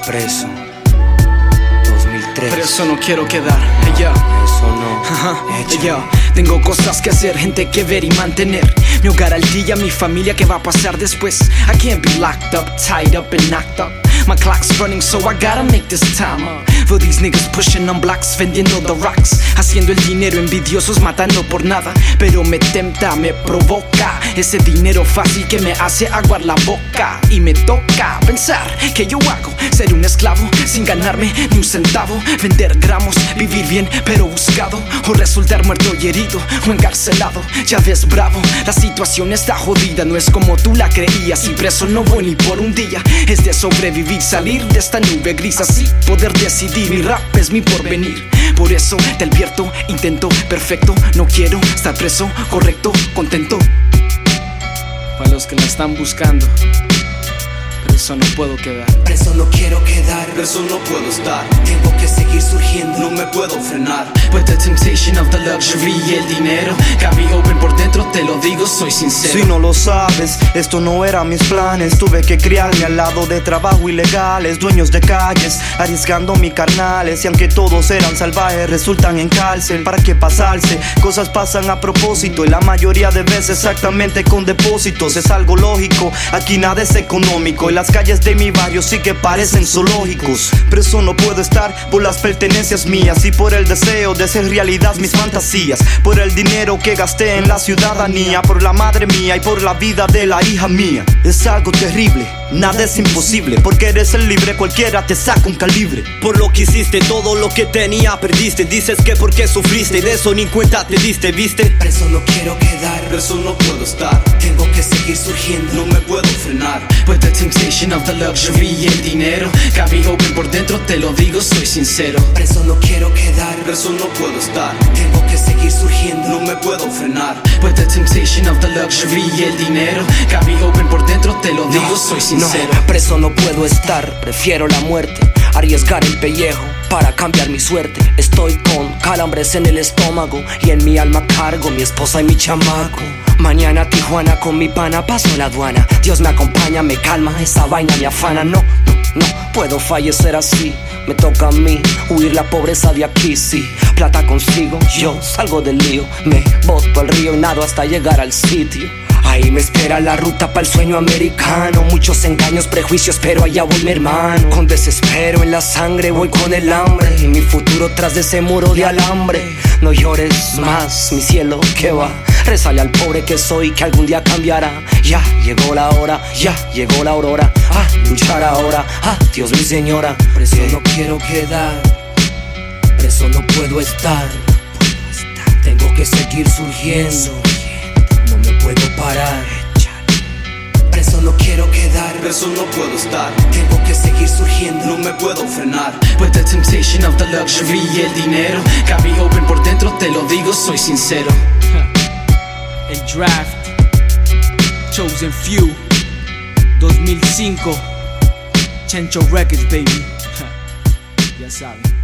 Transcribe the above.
Preso 2003. Preso no quiero quedar, Eso no. Tengo cosas que hacer, gente que ver y mantener. Mi hogar al día, mi familia, ¿qué va a pasar después? I can't be locked up, tied up and knocked up. My clock's running, so I gotta make this time up. For these niggas pushing on blocks, vendiendo the rocks, haciendo el dinero, envidiosos matando por nada. Pero me tempta, me provoca ese dinero fácil que me hace aguar la boca. Y me toca pensar que yo hago ser un esclavo sin ganarme ni un centavo. Vender gramos, vivir bien pero buscado, o resultar muerto y herido o encarcelado. Ya ves, bravo, la situación está jodida, no es como tú la creías. Y preso no voy ni por un día, es de sobrevivir, salir de esta nube gris, así poder decidir. Mi rap es mi porvenir, por eso te advierto, intento perfecto. No quiero estar preso, correcto, contento. Para los que la están buscando, preso no puedo quedar. Preso no quiero quedar, preso no puedo estar. tengo que seguir surgiendo, No me puedo frenar. With the temptation of the luxury y el dinero, got me open por dentro, te lo digo, soy sincero. Si no lo sabes, esto no era mis planes. Tuve que criarme al lado de trabajo ilegales, dueños de calles, arriesgando mis carnales. Y aunque todos eran salvajes, resultan en cárcel. ¿Para qué pasarse? Cosas pasan a propósito, y la mayoría de veces exactamente con depósitos. Es algo lógico, aquí nada es económico, y las calles de mi barrio sí que parecen zoológicos. Preso no puedo estar por las pertenencias mías, y por el deseo de hacer realidad mis fantasías, por el dinero que gasté en la ciudadanía, por la madre mía y por la vida de la hija mía. Es algo terrible, nada es imposible, porque eres el libre, cualquiera te saca un calibre. Por lo que hiciste, todo lo que tenía perdiste. Dices que porque sufriste y de eso ni cuenta te diste, ¿viste? preso no quiero quedar, Preso no puedo estar. tengo que seguir surgiendo, No me puedo frenar. With the temptation of the luxury y el dinero, got me open por dentro, te lo digo, soy sincero. preso no quiero quedar, Preso no puedo estar. tengo que seguir surgiendo, No me puedo frenar. With the temptation of the luxury y el dinero, got me open por dentro, te lo digo, soy sincero. No, preso no puedo estar, prefiero la muerte, arriesgar el pellejo para cambiar mi suerte. Estoy con calambres en el estómago y en mi alma cargo mi esposa y mi chamaco. Mañana Tijuana con mi pana paso la aduana. Dios me acompaña, me calma, esa vaina me afana. No puedo fallecer así. Me toca a mí huir la pobreza de aquí, sí. Plata consigo, yo salgo del lío, me boto al río y nado hasta llegar al sitio. Ahí me espera la ruta para el sueño americano. Muchos engaños, prejuicios, pero allá voy mi hermano. Con desespero en la sangre voy con el hambre, y mi futuro tras de ese muro de alambre. No llores más, mi cielo, que va. Rezale al pobre que soy, que algún día cambiará. Ya llegó la hora, ya llegó la aurora. A luchar ahora, Dios mi señora. preso no quiero quedar, preso no puedo estar, tengo que seguir surgiendo, no me puedo parar. Preso no quiero quedar, Preso no puedo estar. tengo que seguir surgiendo, No me puedo frenar. With the temptation of the luxury y el dinero, got me open por dentro, te lo digo, soy sincero. El Draft, Chosen Few, 2005, Chencho Records, baby. Ya saben.